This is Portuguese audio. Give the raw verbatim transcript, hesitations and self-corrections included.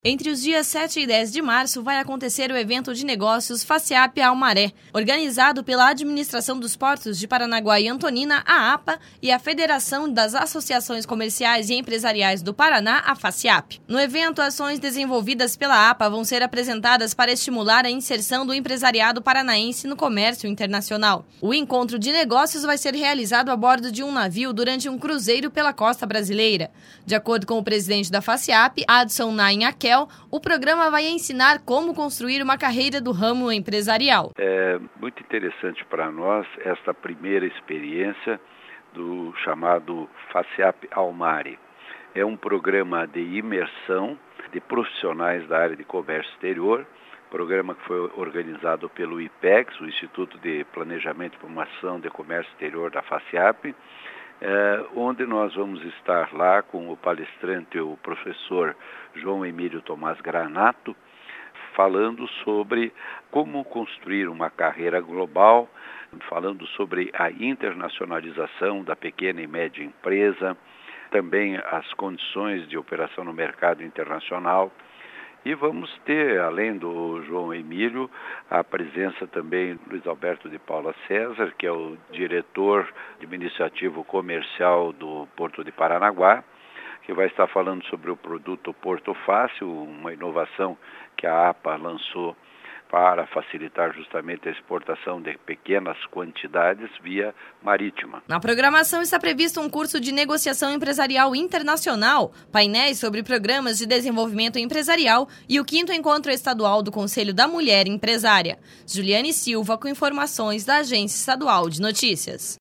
Entre os dias sete e dez de março vai acontecer o evento de negócios FACIAP Almaré, organizado pela Administração dos Portos de Paranaguá e Antonina, a APA, e a Federação das Associações Comerciais e Empresariais do Paraná, a FACIAP. No evento, ações desenvolvidas pela APA vão ser apresentadas para estimular a inserção do empresariado paranaense no comércio internacional. O encontro de negócios vai ser realizado a bordo de um navio durante um cruzeiro pela costa brasileira. De acordo com o presidente da FACIAP, Adson Nain Akel, o programa vai ensinar como construir uma carreira do ramo empresarial. É muito interessante para nós esta primeira experiência do chamado FACIAP Almaré. É um programa de imersão de profissionais da área de comércio exterior, programa que foi organizado pelo IPEX, o Instituto de Planejamento e Promoção de Comércio Exterior da FACIAP, É, onde nós vamos estar lá com o palestrante, o professor João Emílio Tomás Granato, falando sobre como construir uma carreira global, falando sobre a internacionalização da pequena e média empresa, também as condições de operação no mercado internacional. E vamos ter, além do João Emílio, a presença também do Luiz Alberto de Paula César, que é o diretor administrativo comercial do Porto de Paranaguá, que vai estar falando sobre o produto Porto Fácil, uma inovação que a APA lançou para facilitar justamente a exportação de pequenas quantidades via marítima. Na programação está previsto um curso de negociação empresarial internacional, painéis sobre programas de desenvolvimento empresarial e o quinto encontro estadual do Conselho da Mulher Empresária. Juliane Silva com informações da Agência Estadual de Notícias.